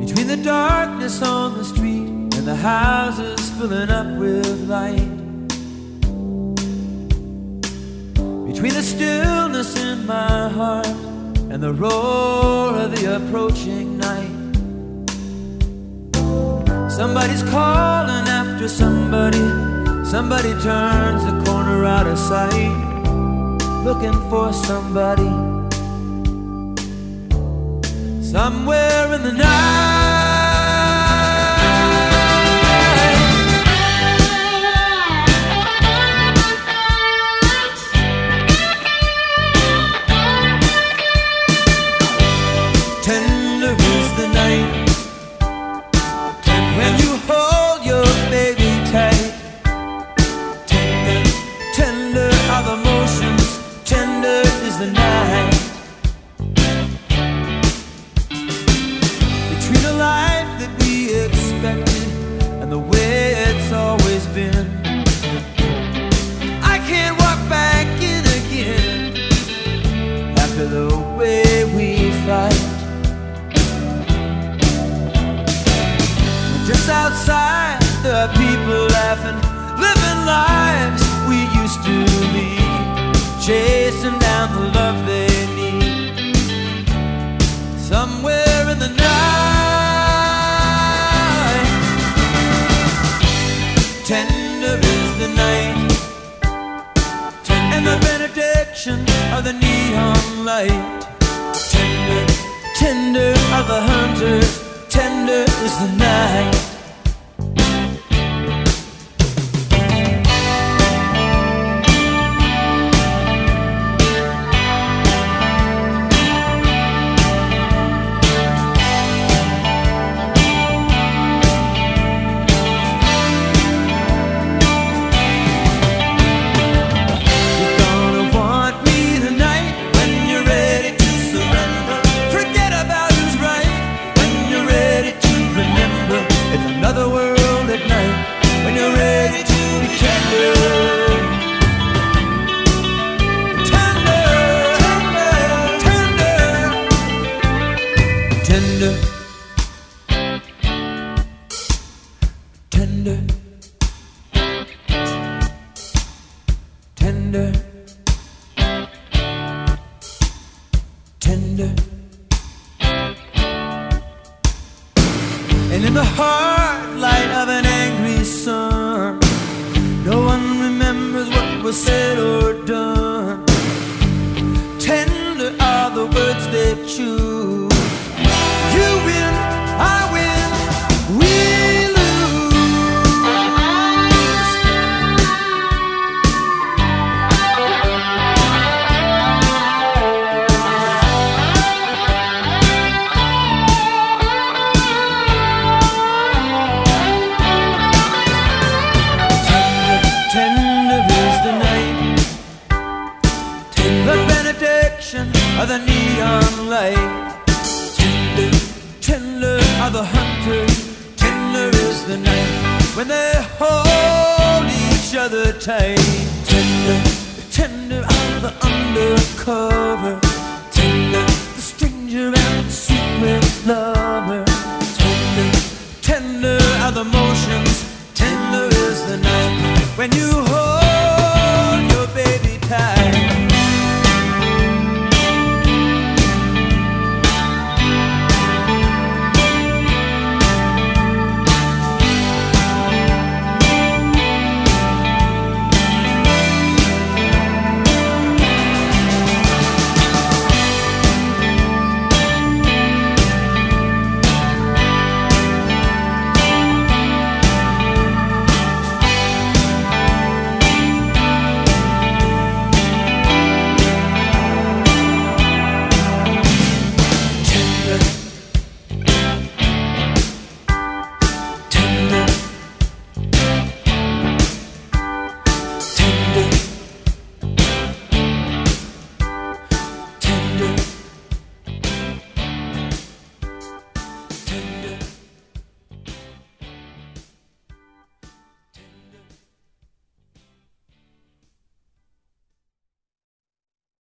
Between the darkness on the street and the houses filling up with light, between the stillness in my heart and the roar of the approaching night, somebody's calling after somebody. Somebody turns the corner out of sight, looking for somebody. Somewhere in the night, tender is the night, when you hold your baby tight. Tender, tender are the motions, tender is the night. Between the life that we expected and the way it's always been, I can't walk back in again after the way we fight. Just outside, there are people laughing, living lives we used to lead, chasing down the love they need. Somewhere in the night, tender is the night, and the benediction of the neon light. Tender, tender are the hunters, tender is the night. Another world at night when you're ready to be tender. Tender, tender, tender, tender, tender, tender, tender. And in the heart light of an angry sun, no one remembers what was said or done. Tender are the words they choose. You win, I win, we of the neon light. Tender, tender are the hunters, tender is the night when they hold each other tight. Tender, tender are the undercover, tender, the stranger and the secret lover. Tender, tender are the motions, tender is the night when you hold